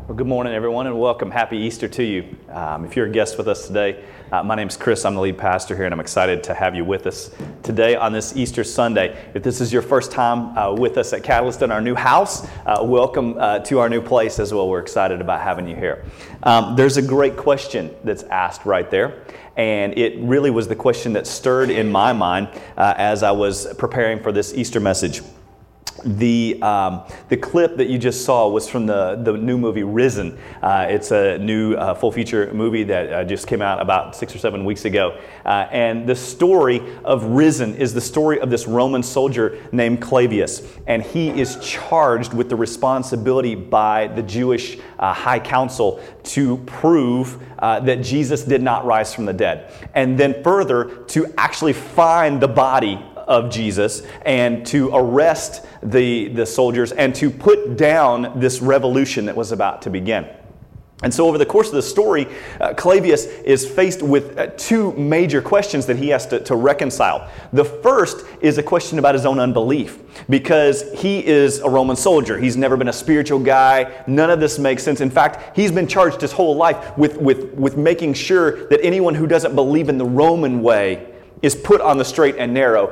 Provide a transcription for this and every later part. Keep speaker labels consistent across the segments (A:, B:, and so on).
A: Well, good morning, everyone, and welcome. Happy Easter to you. If you're a guest with us today, my name's Chris. I'm the lead pastor here, and I'm excited to have you with us today on this Easter Sunday. If this is your first time with us at Catalyst in our new house, welcome to our new place as well. We're excited about having you here. There's a great question that's asked right there, and it really was the question that stirred in my mind as I was preparing for this Easter message. The clip that you just saw was from the new movie Risen. It's a new full-feature movie that just came out about 6 or 7 weeks ago. And the story of Risen is the story of this Roman soldier named Clavius. And he is charged with the responsibility by the Jewish High Council to prove that Jesus did not rise from the dead. And then further, to actually find the body of Jesus and to arrest the soldiers and to put down this revolution that was about to begin. And so over the course of the story, Clavius is faced with two major questions that he has to reconcile. The first is a question about his own unbelief, because he is a Roman soldier. He's never been a spiritual guy. None of this makes sense. In fact, he's been charged his whole life with making sure that anyone who doesn't believe in the Roman way is put on the straight and narrow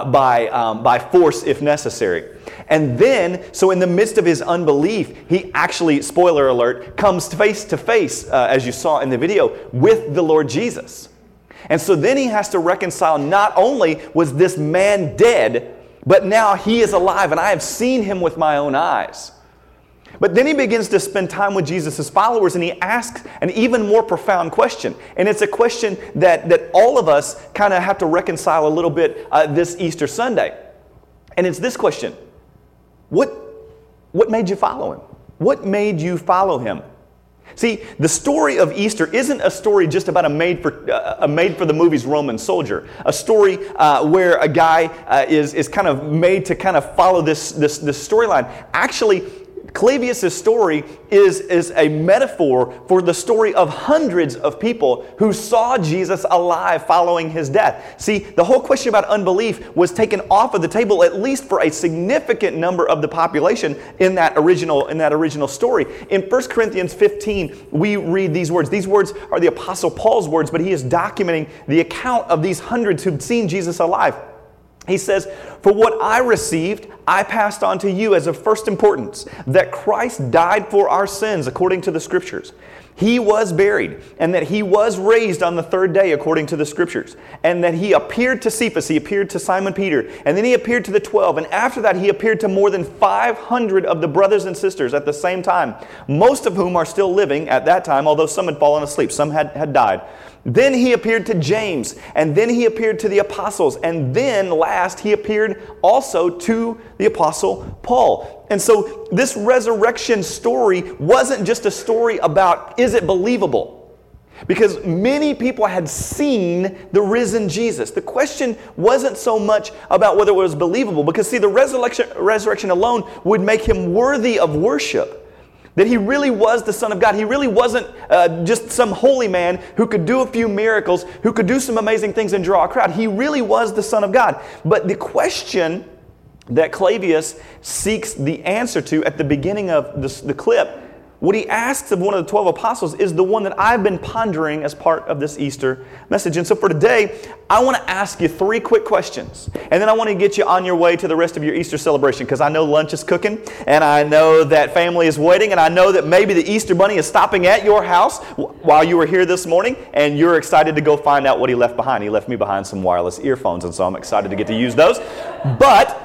A: by force if necessary. And then, so in the midst of his unbelief, he actually, spoiler alert, comes face to face, as you saw in the video, with the Lord Jesus. And so then he has to reconcile, not only was this man dead, but now he is alive, and I have seen him with my own eyes. But then he begins to spend time with Jesus' followers, and he asks an even more profound question. And it's a question that all of us kind of have to reconcile a little bit this Easter Sunday. And it's this question: What made you follow him? What made you follow him? See, the story of Easter isn't a story just about a made for the movies Roman soldier. A story where a guy is kind of made to kind of follow this storyline. Actually, Clavius' story is a metaphor for the story of hundreds of people who saw Jesus alive following his death. See, the whole question about unbelief was taken off of the table, at least for a significant number of the population in that original story. In 1 Corinthians 15, we read these words. These words are the Apostle Paul's words, but he is documenting the account of these hundreds who'd seen Jesus alive. He says, "For what I received, I passed on to you as of first importance, that Christ died for our sins according to the Scriptures. He was buried, and that he was raised on the third day according to the Scriptures, and that he appeared to Cephas, he appeared to Simon Peter, and then he appeared to the 12, and after that he appeared to more than 500 of the brothers and sisters at the same time, most of whom are still living at that time, although some had fallen asleep, some had died. Then he appeared to James, and then he appeared to the apostles, and then last he appeared also to the apostle Paul." And so this resurrection story wasn't just a story about, is it believable? Because many people had seen the risen Jesus. The question wasn't so much about whether it was believable, because see, the resurrection alone would make him worthy of worship. That he really was the Son of God. He really wasn't just some holy man who could do a few miracles, who could do some amazing things and draw a crowd. He really was the Son of God. But the question that Clavius seeks the answer to at the beginning of the clip, what he asks of one of the 12 apostles, is the one that I've been pondering as part of this Easter message. And so for today, I want to ask you 3 quick questions. And then I want to get you on your way to the rest of your Easter celebration, because I know lunch is cooking, and I know that family is waiting, and I know that maybe the Easter Bunny is stopping at your house while you were here this morning, and you're excited to go find out what he left behind. He left me behind some wireless earphones, and so I'm excited to get to use those. But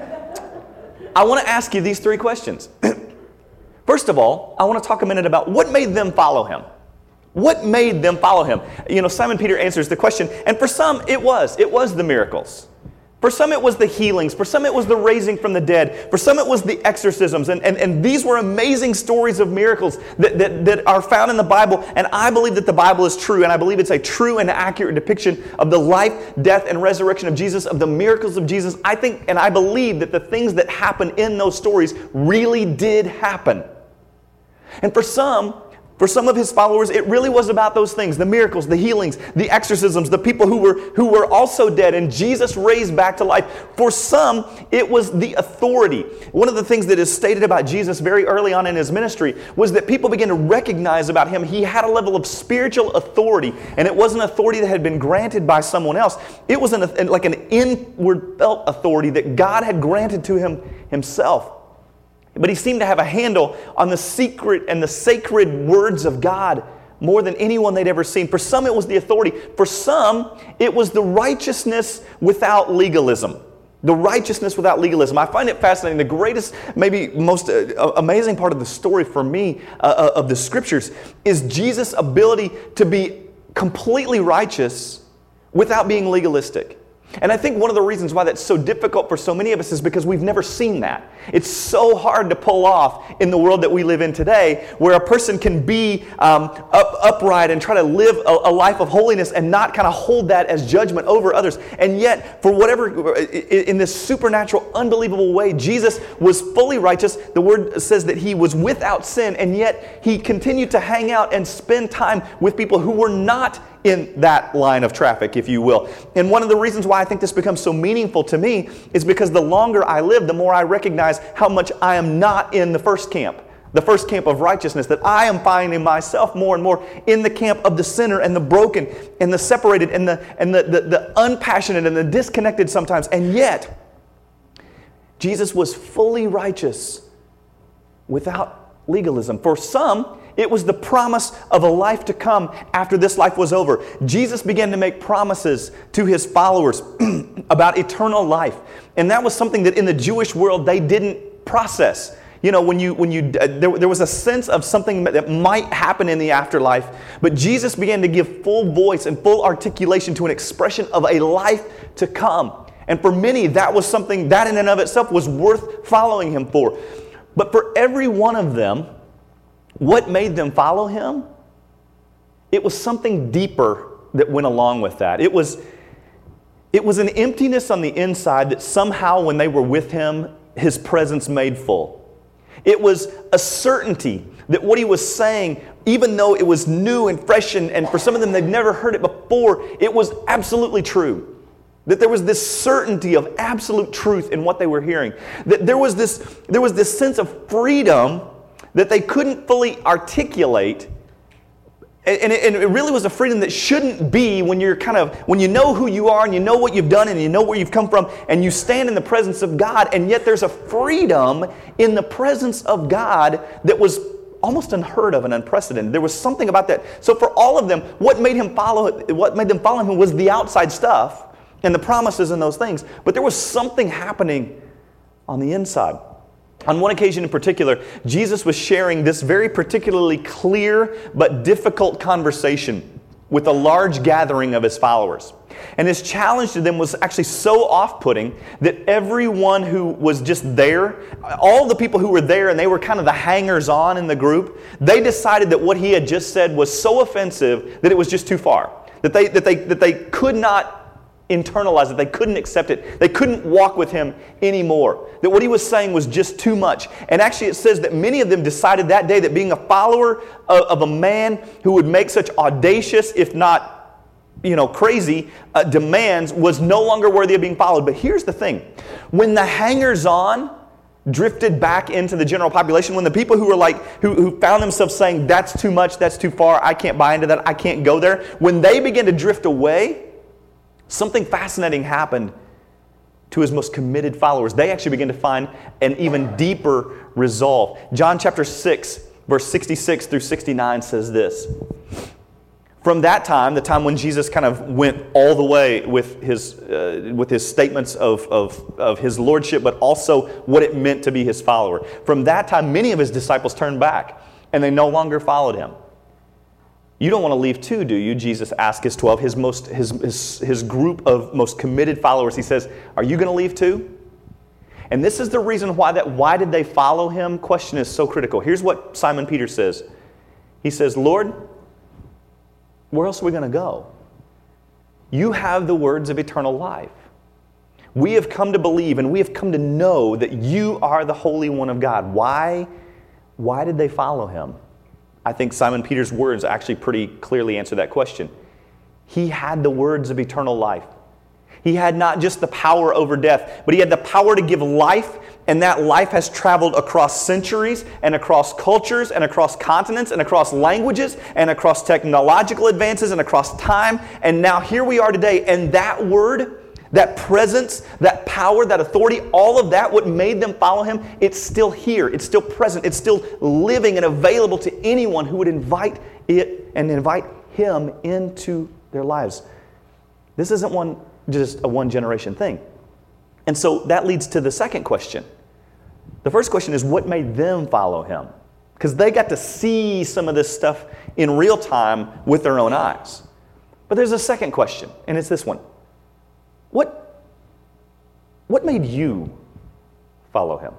A: I want to ask you these 3 questions. First of all, I want to talk a minute about what made them follow him. What made them follow him? You know, Simon Peter answers the question, and for some it was the miracles. For some it was the healings. For some it was the raising from the dead. For some it was the exorcisms. And these were amazing stories of miracles that are found in the Bible. And I believe that the Bible is true. And I believe it's a true and accurate depiction of the life, death, and resurrection of Jesus, of the miracles of Jesus. I think and I believe that the things that happen in those stories really did happen. And for some, For some of his followers, it really was about those things, the miracles, the healings, the exorcisms, the people who were also dead and Jesus raised back to life. For some, it was the authority. One of the things that is stated about Jesus very early on in his ministry was that people began to recognize about him he had a level of spiritual authority, and it wasn't authority that had been granted by someone else. It was like an inward felt authority that God had granted to him himself. But he seemed to have a handle on the secret and the sacred words of God more than anyone they'd ever seen. For some, it was the authority. For some, it was the righteousness without legalism. The righteousness without legalism. I find it fascinating. The greatest, maybe most amazing part of the story for me of the Scriptures is Jesus' ability to be completely righteous without being legalistic. And I think one of the reasons why that's so difficult for so many of us is because we've never seen that. It's so hard to pull off in the world that we live in today, where a person can be upright and try to live a life of holiness and not kind of hold that as judgment over others. And yet, for whatever, in this supernatural, unbelievable way, Jesus was fully righteous. The Word says that he was without sin, and yet he continued to hang out and spend time with people who were not in that line of traffic, if you will. And one of the reasons why I think this becomes so meaningful to me is because the longer I live, the more I recognize how much I am not in the first camp of righteousness, that I am finding myself more and more in the camp of the sinner and the broken and the separated and the unpassionate and the disconnected sometimes. And yet, Jesus was fully righteous without legalism. For some, it was the promise of a life to come after this life was over. Jesus began to make promises to his followers about eternal life. And that was something that in the Jewish world they didn't process. You know, there was a sense of something that might happen in the afterlife, but Jesus began to give full voice and full articulation to an expression of a life to come. And for many, that was something that in and of itself was worth following him for. But for every one of them, what made them follow him? It was something deeper that went along with that. It was an emptiness on the inside that somehow when they were with him, his presence made full. It was a certainty that what he was saying, even though it was new and fresh, and for some of them they'd never heard it before, it was absolutely true. That there was this certainty of absolute truth in what they were hearing. That there was this sense of freedom that they couldn't fully articulate. And it really was a freedom that shouldn't be when when you know who you are and you know what you've done and you know where you've come from and you stand in the presence of God, and yet there's a freedom in the presence of God that was almost unheard of and unprecedented. There was something about that. So for all of them, what made them follow him was the outside stuff and the promises and those things. But there was something happening on the inside. On one occasion in particular, Jesus was sharing this very particularly clear but difficult conversation with a large gathering of his followers. And his challenge to them was actually so off-putting that everyone who was just there, all the people who were there and they were kind of the hangers-on in the group, they decided that what he had just said was so offensive that it was just too far. That they could not internalize it. They couldn't accept it. They couldn't walk with him anymore. That what he was saying was just too much. And actually it says that many of them decided that day that being a follower of a man who would make such audacious, if not, crazy demands was no longer worthy of being followed. But here's the thing. When the hangers-on drifted back into the general population, when the people who were who found themselves saying, that's too much, that's too far, I can't buy into that, I can't go there, when they began to drift away, something fascinating happened to his most committed followers. They actually began to find an even deeper resolve. John chapter 6, verse 66 through 69 says this. From that time, the time when Jesus kind of went all the way with his statements of his lordship, but also what it meant to be his follower. From that time, many of his disciples turned back, and they no longer followed him. You don't want to leave too, do you? Jesus asked his 12, his group of most committed followers. He says, are you going to leave too? And this is the reason why did they follow him? Question is so critical. Here's what Simon Peter says. He says, Lord, where else are we going to go? You have the words of eternal life. We have come to believe and we have come to know that you are the Holy One of God. Why did they follow him? I think Simon Peter's words actually pretty clearly answer that question. He had the words of eternal life. He had not just the power over death, but he had the power to give life, and that life has traveled across centuries and across cultures and across continents and across languages and across technological advances and across time. And now here we are today, and that word, that presence, that power, that authority, all of that, what made them follow him, it's still here. It's still present. It's still living and available to anyone who would invite it and invite him into their lives. This isn't just a one-generation thing. And so that leads to the second question. The first question is, what made them follow him? Because they got to see some of this stuff in real time with their own eyes. But there's a second question, and it's this one. What made you follow him?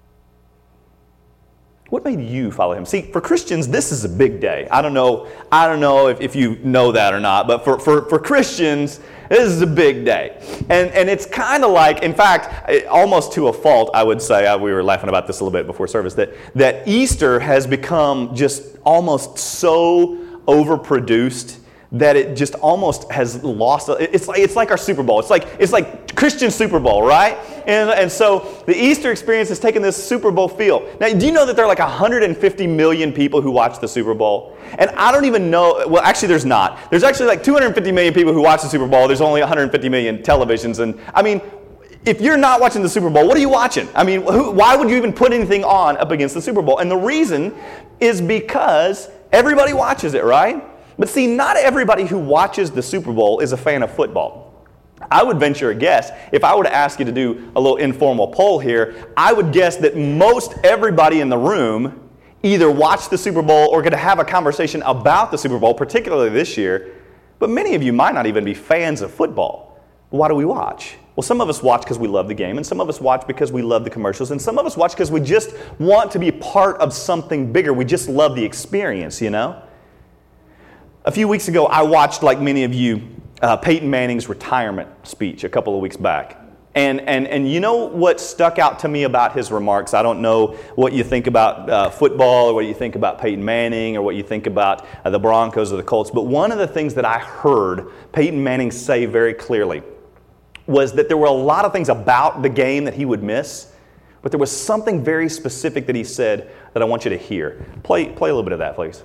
A: What made you follow him? See, for Christians, this is a big day. I don't know if you know that or not, but for Christians, this is a big day. And it's kind of like, in fact, almost to a fault, I would say, we were laughing about this a little bit before service, that Easter has become just almost so overproduced that it just almost has lost. It's like our Super Bowl. It's like Christian Super Bowl, right? And so the Easter experience has taken this Super Bowl feel. Now, do you know that there are like 150 million people who watch the Super Bowl? And I don't even know, well, actually there's not. There's actually like 250 million people who watch the Super Bowl. There's only 150 million televisions. And I mean, if you're not watching the Super Bowl, what are you watching? I mean, why would you even put anything on up against the Super Bowl? And the reason is because everybody watches it, right? But see, not everybody who watches the Super Bowl is a fan of football. I would venture a guess, if I were to ask you to do a little informal poll here, I would guess that most everybody in the room either watched the Super Bowl or could have a conversation about the Super Bowl, particularly this year. But many of you might not even be fans of football. Why do we watch? Well, some of us watch because we love the game, and some of us watch because we love the commercials, and some of us watch because we just want to be part of something bigger. We just love the experience, you know? A few weeks ago, I watched, like many of you, Peyton Manning's retirement speech a couple of weeks back. And you know what stuck out to me about his remarks? I don't know what you think about football or what you think about Peyton Manning or what you think about the Broncos or the Colts, but one of the things that I heard Peyton Manning say very clearly was that there were a lot of things about the game that he would miss, but there was something very specific that he said that I want you to hear. Play a little bit of that, please.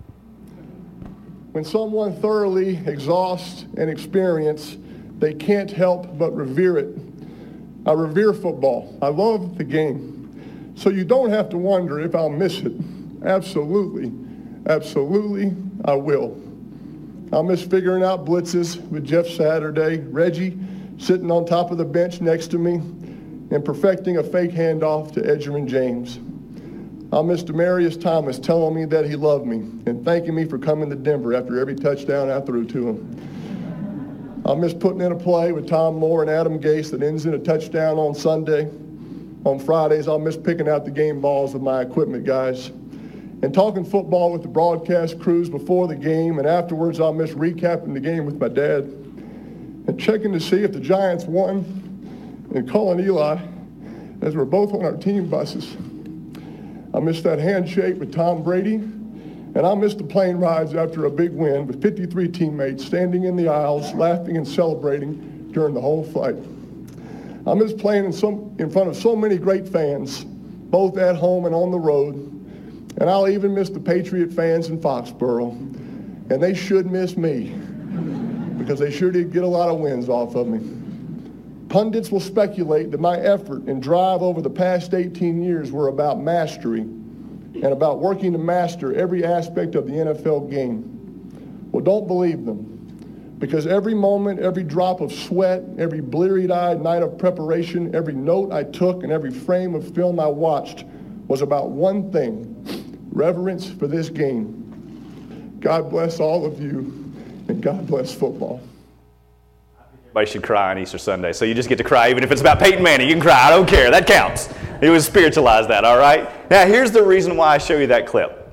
B: When someone thoroughly exhausts an experience, they can't help but revere it. I revere football. I love the game. So you don't have to wonder if I'll miss it. Absolutely, absolutely, I will. I'll miss figuring out blitzes with Jeff Saturday, Reggie sitting on top of the bench next to me, and perfecting a fake handoff to Edgerrin James. I'll miss Demaryius Thomas telling me that he loved me and thanking me for coming to Denver after every touchdown I threw to him. I'll miss putting in a play with Tom Moore and Adam Gase that ends in a touchdown on Sunday. On Fridays, I'll miss picking out the game balls with my equipment guys. And talking football with the broadcast crews before the game, and afterwards I'll miss recapping the game with my dad and checking to see if the Giants won and calling Eli as we're both on our team buses. I miss that handshake with Tom Brady, and I miss the plane rides after a big win with 53 teammates standing in the aisles, laughing and celebrating during the whole flight. I miss playing in front of so many great fans, both at home and on the road, and I'll even miss the Patriot fans in Foxborough, and they should miss me because they sure did get a lot of wins off of me. Pundits will speculate that my effort and drive over the past 18 years were about mastery and about working to master every aspect of the NFL game. Well, don't believe them, because every moment, every drop of sweat, every bleary-eyed night of preparation, every note I took, and every frame of film I watched was about one thing: reverence for this game. God bless all of you, and God bless football.
A: Everybody should cry on Easter Sunday. So you just get to cry even if it's about Peyton Manning. You can cry. I don't care. That counts. It was spiritualize that, all right? Now, here's the reason why I show you that clip.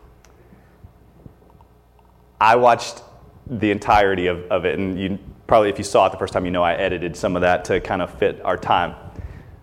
A: I watched the entirety of it, and you probably, if you saw it the first time, you know I edited some of that to kind of fit our time.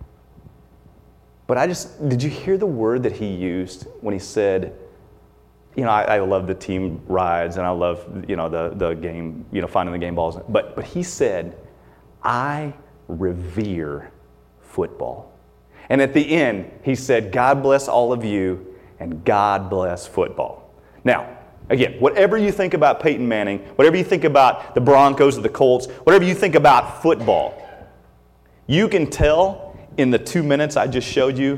A: But did you hear the word that he used when he said, I love the team rides, and I love, the game, finding the game balls. But he said, I revere football. And at the end, he said, God bless all of you, and God bless football. Now, again, whatever you think about Peyton Manning, whatever you think about the Broncos or the Colts, whatever you think about football, you can tell in the 2 minutes I just showed you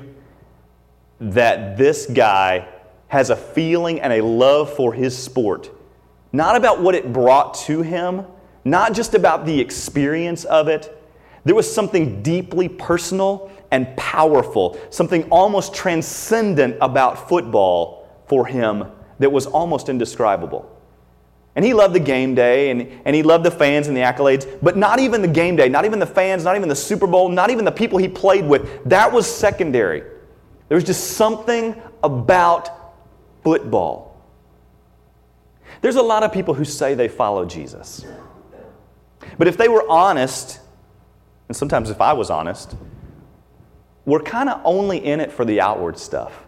A: that this guy has a feeling and a love for his sport. Not about what it brought to him, not just about the experience of it. There was something deeply personal and powerful, something almost transcendent about football for him that was almost indescribable. And he loved the game day, and he loved the fans and the accolades, but not even the game day, not even the fans, not even the Super Bowl, not even the people he played with. That was secondary. There was just something about football. There's a lot of people who say they follow Jesus. But if they were honest, and sometimes if I was honest, we're kind of only in it for the outward stuff.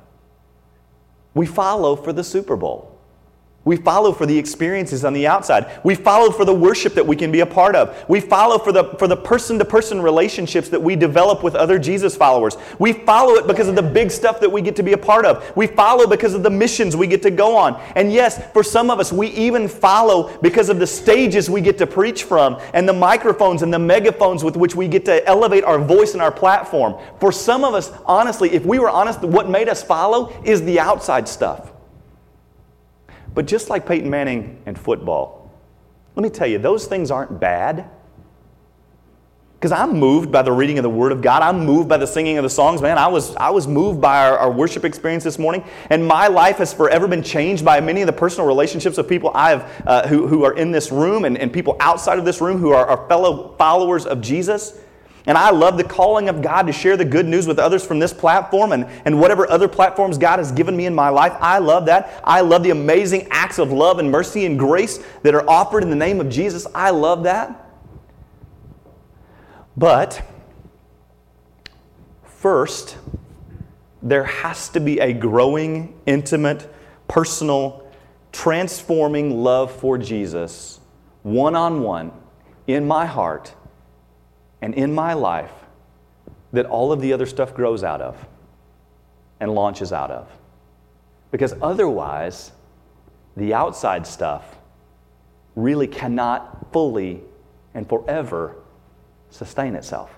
A: We follow for the Super Bowl. We follow for the experiences on the outside. We follow for the worship that we can be a part of. We follow for the person-to-person relationships that we develop with other Jesus followers. We follow it because of the big stuff that we get to be a part of. We follow because of the missions we get to go on. And yes, for some of us, we even follow because of the stages we get to preach from and the microphones and the megaphones with which we get to elevate our voice and our platform. For some of us, honestly, if we were honest, what made us follow is the outside stuff. But just like Peyton Manning and football, let me tell you, those things aren't bad. Because I'm moved by the reading of the Word of God. I'm moved by the singing of the songs. Man, I was moved by our worship experience this morning. And my life has forever been changed by many of the personal relationships of people who are in this room and people outside of this room who are fellow followers of Jesus. And I love the calling of God to share the good news with others from this platform and whatever other platforms God has given me in my life. I love that. I love the amazing acts of love and mercy and grace that are offered in the name of Jesus. I love that. But first, there has to be a growing, intimate, personal, transforming love for Jesus, one-on-one, in my heart and in my life, that all of the other stuff grows out of and launches out of. Because otherwise, the outside stuff really cannot fully and forever sustain itself.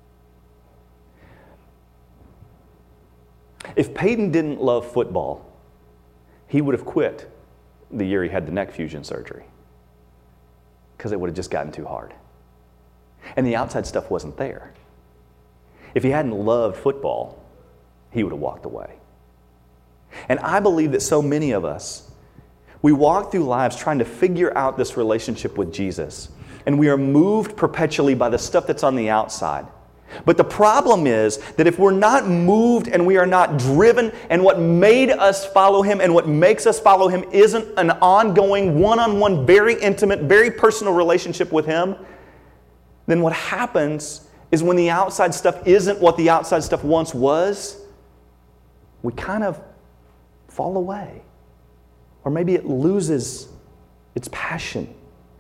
A: If Peyton didn't love football, he would have quit the year he had the neck fusion surgery, because it would have just gotten too hard. And the outside stuff wasn't there. If he hadn't loved football, he would have walked away. And I believe that so many of us, we walk through lives trying to figure out this relationship with Jesus. And we are moved perpetually by the stuff that's on the outside. But the problem is that if we're not moved and we are not driven, and what made us follow Him and what makes us follow Him isn't an ongoing, one-on-one, very intimate, very personal relationship with Him, then what happens is when the outside stuff isn't what the outside stuff once was, we kind of fall away. Or maybe it loses its passion.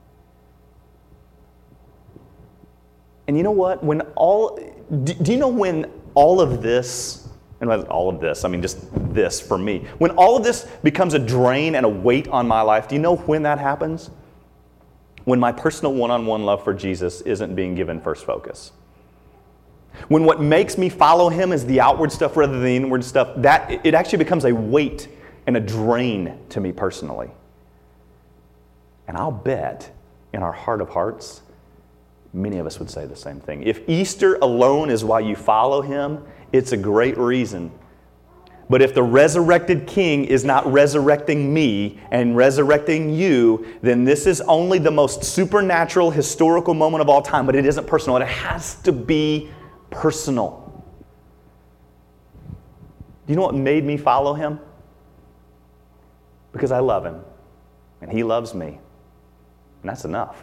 A: And you know what? Do you know when all of this, and all of this, I mean just this for me, when all of this becomes a drain and a weight on my life, do you know when that happens? When my personal one-on-one love for Jesus isn't being given first focus. When what makes me follow Him is the outward stuff rather than the inward stuff, that it actually becomes a weight and a drain to me personally. And I'll bet in our heart of hearts, many of us would say the same thing. If Easter alone is why you follow Him, it's a great reason. But if the resurrected King is not resurrecting me and resurrecting you, then this is only the most supernatural, historical moment of all time, but it isn't personal. It has to be personal. Do you know what made me follow Him? Because I love Him, and He loves me, and that's enough.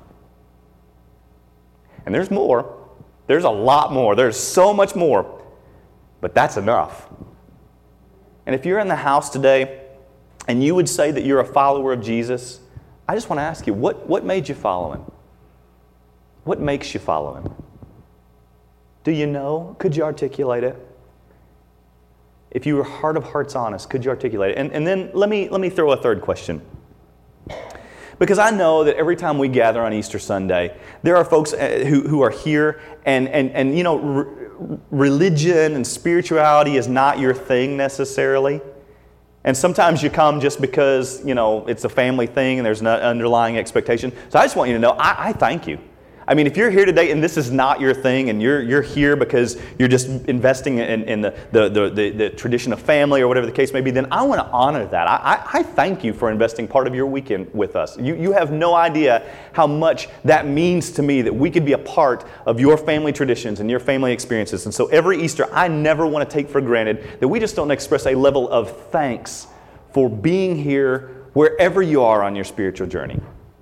A: And there's more. There's a lot more. There's so much more, but that's enough. And if you're in the house today and you would say that you're a follower of Jesus, I just want to ask you, what made you follow Him? What makes you follow Him? Do you know? Could you articulate it? If you were heart of hearts honest, could you articulate it? And then let me throw a third question. Because I know that every time we gather on Easter Sunday, there are folks who are here and you know, religion and spirituality is not your thing necessarily. And sometimes you come just because, you know, it's a family thing and there's an underlying expectation. So I just want you to know, I thank you. I mean, if you're here today and this is not your thing and you're here because you're just investing in the tradition of family or whatever the case may be, then I want to honor that. I thank you for investing part of your weekend with us. You have no idea how much that means to me that we could be a part of your family traditions and your family experiences. And so every Easter, I never want to take for granted that we just don't express a level of thanks for being here wherever you are on your spiritual journey.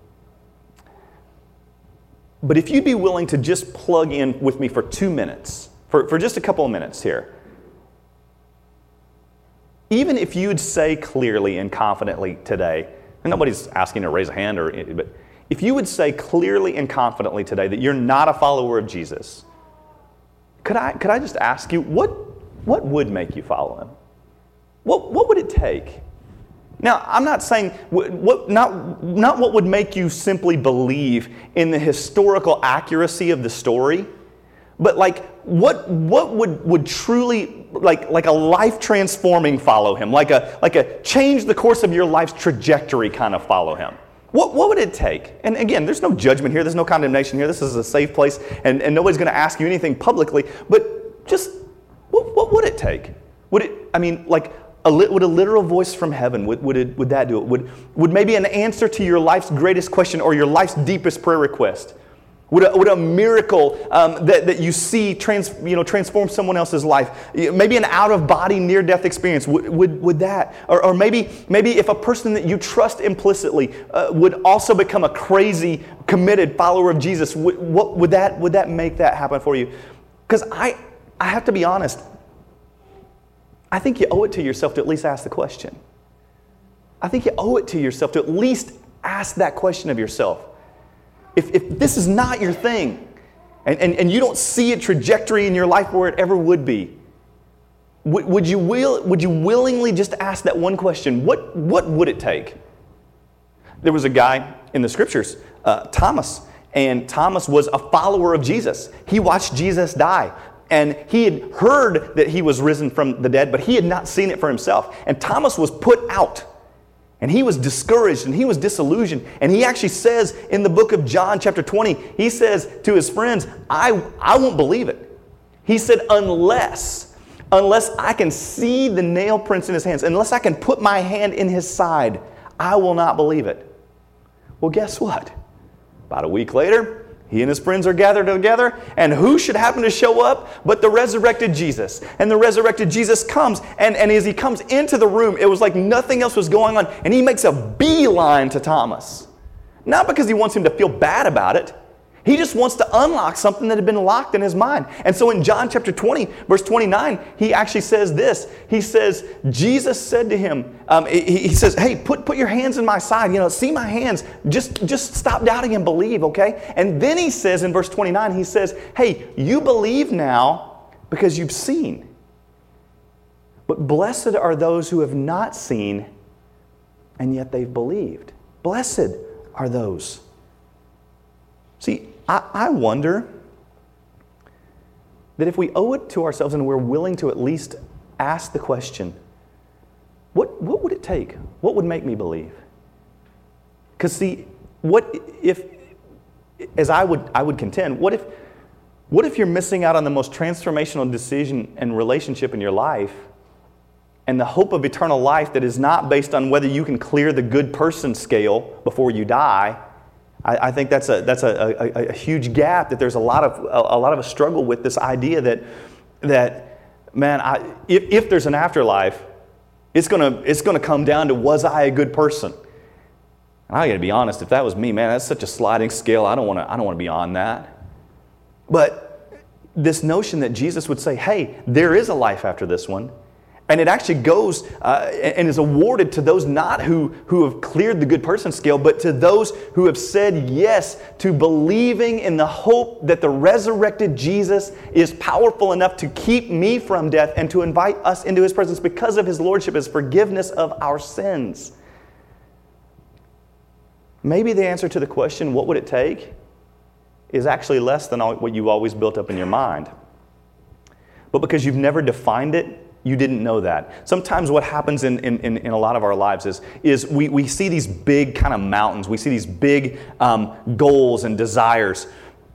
A: But if you'd be willing to just plug in with me for 2 minutes, for just a couple of minutes here, even if you'd say clearly and confidently today, and nobody's asking to raise a hand, but if you would say clearly and confidently today that you're not a follower of Jesus, could I just ask you, what would make you follow Him? What would it take? Now, I'm not saying not what would make you simply believe in the historical accuracy of the story, but like what would truly like a life transforming follow Him, like a change the course of your life's trajectory kind of follow Him. What would it take? And again, there's no judgment here, there's no condemnation here. This is a safe place, and nobody's going to ask you anything publicly. But just what would it take? Would a literal voice from heaven, would that do it? Would maybe an answer to your life's greatest question or your life's deepest prayer request? Would a miracle that you see transform someone else's life? Maybe an out-of-body near-death experience. Would that? Or maybe if a person that you trust implicitly would also become a crazy, committed follower of Jesus, would that make that happen for you? Because I have to be honest. I think you owe it to yourself to at least ask the question. I think you owe it to yourself to at least ask that question of yourself. If this is not your thing, and you don't see a trajectory in your life where it ever would be, would you willingly just ask that one question? What would it take? There was a guy in the Scriptures, Thomas, and Thomas was a follower of Jesus. He watched Jesus die. And he had heard that He was risen from the dead, but he had not seen it for himself. And Thomas was put out. And he was discouraged and he was disillusioned. And he actually says in the book of John chapter 20, he says to his friends, I won't believe it. He said, unless I can see the nail prints in His hands, unless I can put my hand in His side, I will not believe it. Well, guess what? About a week later, he and his friends are gathered together, and who should happen to show up but the resurrected Jesus? And the resurrected Jesus comes, and as He comes into the room, it was like nothing else was going on, and He makes a beeline to Thomas. Not because He wants him to feel bad about it. He just wants to unlock something that had been locked in his mind. And so in John chapter 20, verse 29, he actually says this. He says, Jesus said to him, he says, hey, put your hands in my side. See my hands. Just stop doubting and believe, okay? And then he says in verse 29, he says, hey, you believe now because you've seen. But blessed are those who have not seen, and yet they've believed. Blessed are those. See, I wonder that if we owe it to ourselves and we're willing to at least ask the question, what would it take? What would make me believe? Because see, as I would contend, what if you're missing out on the most transformational decision and relationship in your life, and the hope of eternal life that is not based on whether you can clear the good person scale before you die? I think that's a huge gap, that there's a lot of a struggle with this idea that man, if there's an afterlife, it's gonna come down to, was I a good person? And I got to be honest, if that was me, man, that's such a sliding scale. I don't want to be on that. But this notion that Jesus would say, hey, there is a life after this one, And it actually goes and is awarded to those not who have cleared the good person scale, but to those who have said yes to believing in the hope that the resurrected Jesus is powerful enough to keep me from death and to invite us into His presence because of His Lordship, His forgiveness of our sins. Maybe the answer to the question, what would it take, is actually less than what you've always built up in your mind. But because you've never defined it, you didn't know that. Sometimes what happens in a lot of our lives is we see these big kind of mountains. We see these big goals and desires.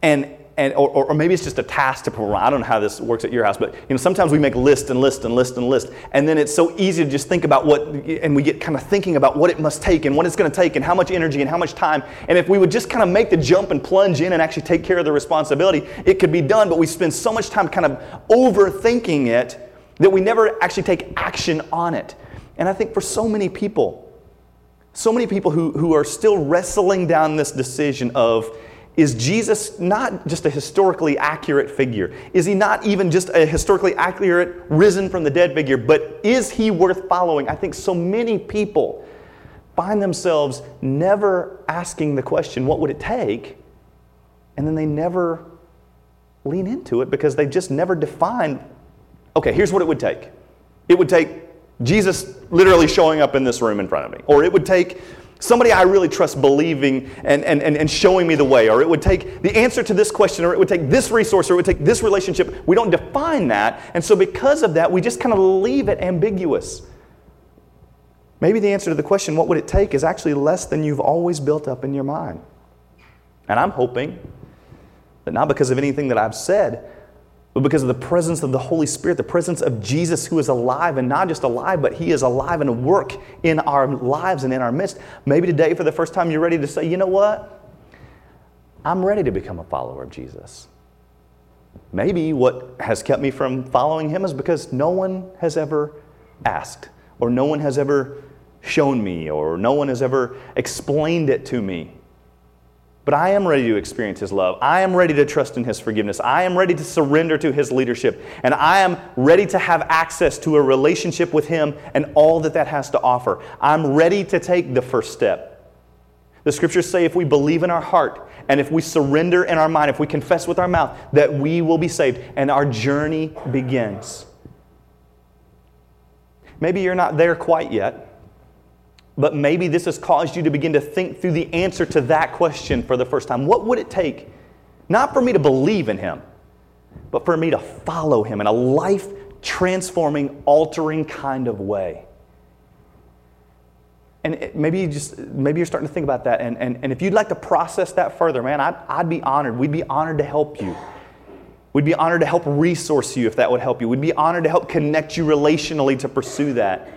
A: Or maybe it's just a task to perform. I don't know how this works at your house, but sometimes we make list and list and list and list. And then it's so easy to just think about and we get kind of thinking about what it must take and what it's going to take and how much energy and how much time. And if we would just kind of make the jump and plunge in and actually take care of the responsibility, it could be done. But we spend so much time kind of overthinking it that we never actually take action on it. And I think for so many people who are still wrestling down this decision of, is Jesus not just a historically accurate figure? Is He not even just a historically accurate, risen from the dead figure, but is He worth following? I think so many people find themselves never asking the question, what would it take? And then they never lean into it because they've just never defined, okay, here's what it would take. It would take Jesus literally showing up in this room in front of me. Or it would take somebody I really trust believing and showing me the way. Or it would take the answer to this question. Or it would take this resource. Or it would take this relationship. We don't define that. And so because of that, we just kind of leave it ambiguous. Maybe the answer to the question, what would it take, is actually less than you've always built up in your mind. And I'm hoping that not because of anything that I've said, but because of the presence of the Holy Spirit, the presence of Jesus who is alive, and not just alive, but He is alive and at work in our lives and in our midst. Maybe today, for the first time, you're ready to say, you know what? I'm ready to become a follower of Jesus. Maybe what has kept me from following Him is because no one has ever asked, or no one has ever shown me, or no one has ever explained it to me. But I am ready to experience His love. I am ready to trust in His forgiveness. I am ready to surrender to His leadership. And I am ready to have access to a relationship with Him and all that has to offer. I'm ready to take the first step. The Scriptures say if we believe in our heart and if we surrender in our mind, if we confess with our mouth, that we will be saved and our journey begins. Maybe you're not there quite yet. But maybe this has caused you to begin to think through the answer to that question for the first time. What would it take, not for me to believe in Him, but for me to follow Him in a life-transforming, altering kind of way? And maybe you're starting to think about that. And if you'd like to process that further, man, I'd be honored. We'd be honored to help you. We'd be honored to help resource you if that would help you. We'd be honored to help connect you relationally to pursue that.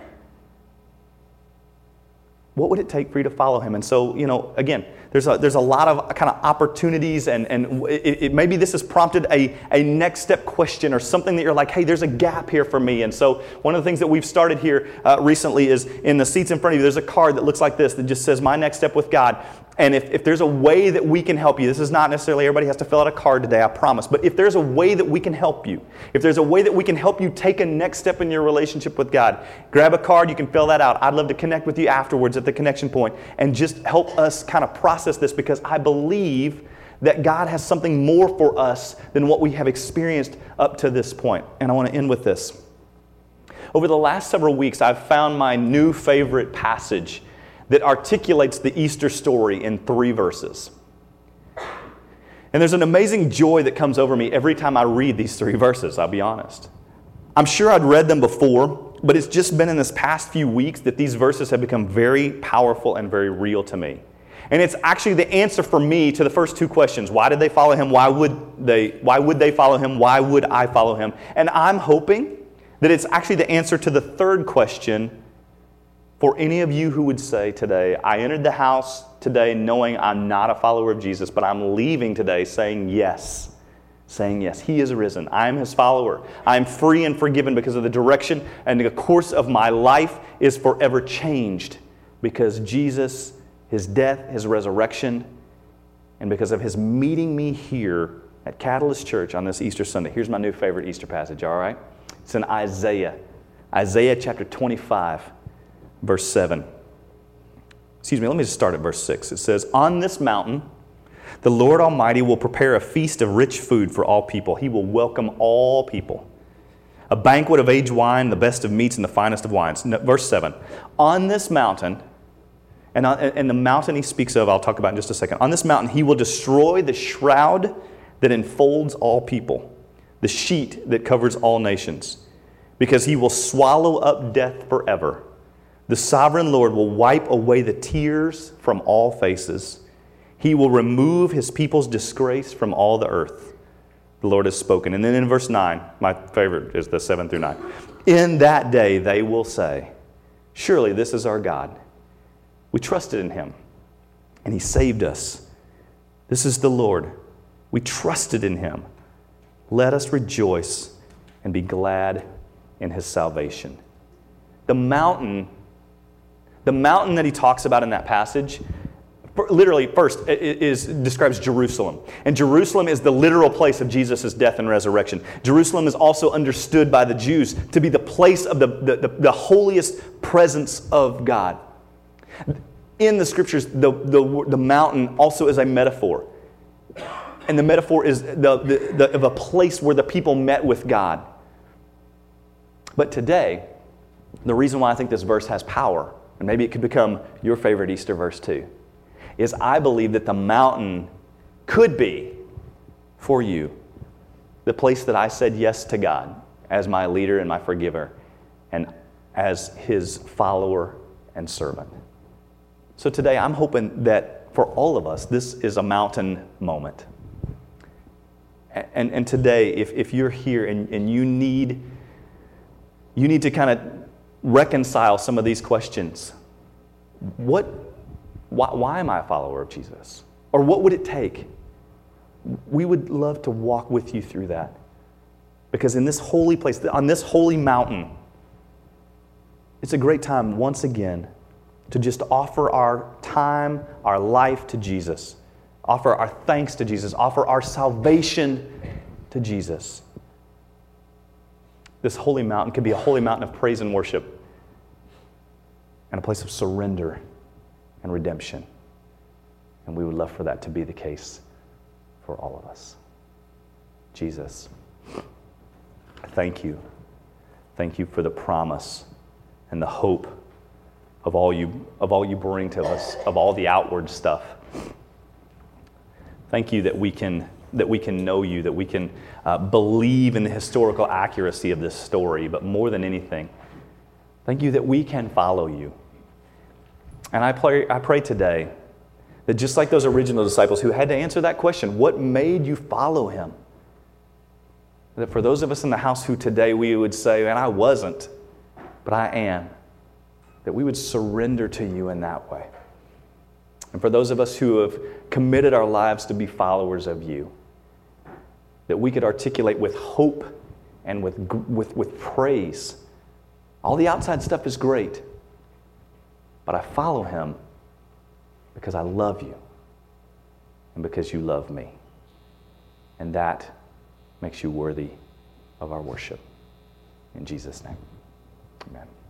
A: What would it take for you to follow Him? And so, again, there's a lot of kind of opportunities, and maybe this has prompted a next step question or something that you're like, hey, there's a gap here for me. And so one of the things that we've started here recently is in the seats in front of you, there's a card that looks like this that just says, my next step with God. And if there's a way that we can help you, this is not necessarily everybody has to fill out a card today, I promise. But if there's a way that we can help you, if there's a way that we can help you take a next step in your relationship with God, grab a card, you can fill that out. I'd love to connect with you afterwards at the connection point and just help us kind of process this, because I believe that God has something more for us than what we have experienced up to this point. And I want to end with this. Over the last several weeks, I've found my new favorite passage that articulates the Easter story in 3 verses. And there's an amazing joy that comes over me every time I read these 3 verses, I'll be honest. I'm sure I'd read them before, but it's just been in this past few weeks that these verses have become very powerful and very real to me. And it's actually the answer for me to the first 2 questions. Why did they follow Him? Why would they follow Him? Why would I follow Him? And I'm hoping that it's actually the answer to the 3rd question for any of you who would say today, I entered the house today knowing I'm not a follower of Jesus, but I'm leaving today saying yes. Saying yes, He is risen. I am His follower. I'm free and forgiven because of the direction and the course of my life is forever changed because Jesus, His death, His resurrection, and because of His meeting me here at Catalyst Church on this Easter Sunday. Here's my new favorite Easter passage, all right? It's in Isaiah. Isaiah chapter 25, verse 7. Excuse me, let me just start at verse 6. It says, "On this mountain, the Lord Almighty will prepare a feast of rich food for all people. He will welcome all people. A banquet of aged wine, the best of meats, and the finest of wines." Verse 7. "On this mountain," and the mountain he speaks of, I'll talk about in just a second. "On this mountain he will destroy the shroud that enfolds all people, the sheet that covers all nations, because he will swallow up death forever. The sovereign Lord will wipe away the tears from all faces. He will remove his people's disgrace from all the earth. The Lord has spoken." And then in verse 9, my favorite is the 7 through 9. "In that day they will say, 'Surely this is our God. We trusted in him, and he saved us. This is the Lord. We trusted in him. Let us rejoice and be glad in his salvation.'" The mountain that he talks about in that passage, literally first, describes Jerusalem. And Jerusalem is the literal place of Jesus' death and resurrection. Jerusalem is also understood by the Jews to be the place of the holiest presence of God. In the scriptures, the mountain also is a metaphor. And the metaphor is of a place where the people met with God. But today, the reason why I think this verse has power, and maybe it could become your favorite Easter verse too, is I believe that the mountain could be, for you, the place that I said yes to God as my leader and my forgiver, and as his follower and servant. So today I'm hoping that for all of us, this is a mountain moment. And today, if you're here and you need to kind of reconcile some of these questions. Why am I a follower of Jesus? Or what would it take? We would love to walk with you through that. Because in this holy place, on this holy mountain, it's a great time once again to just offer our time, our life to Jesus. Offer our thanks to Jesus. Offer our salvation to Jesus. This holy mountain can be a holy mountain of praise and worship, and a place of surrender and redemption. And we would love for that to be the case for all of us. Jesus, thank you. Thank you for the promise and the hope of all you bring to us, of all the outward stuff. Thank you that we can know you, that we can believe in the historical accuracy of this story, but more than anything, thank you that we can follow you. And I pray today that just like those original disciples who had to answer that question, what made you follow him? That for those of us in the house who today we would say, and I wasn't, but I am, that we would surrender to you in that way. And for those of us who have committed our lives to be followers of you, that we could articulate with hope and with praise. All the outside stuff is great, but I follow him because I love you and because you love me. And that makes you worthy of our worship. In Jesus' name, amen.